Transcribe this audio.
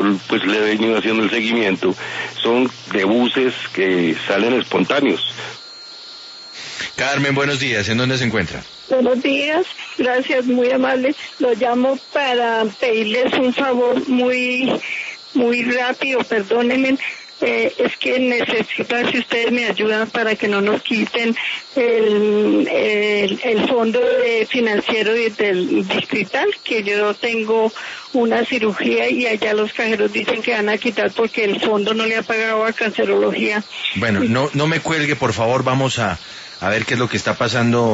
pues le he venido haciendo el seguimiento, son de buses que salen espontáneos. Carmen, buenos días. ¿En dónde se encuentra? Buenos días, gracias, muy amable. Lo llamo para pedirles un favor muy rápido, perdónenme. Es que necesito ver si ustedes me ayudan para que no nos quiten el fondo financiero del distrital, que yo tengo una cirugía y allá los cajeros dicen que van a quitar porque el fondo no le ha pagado a cancerología. Bueno, no me cuelgue, por favor, vamos a ver qué es lo que está pasando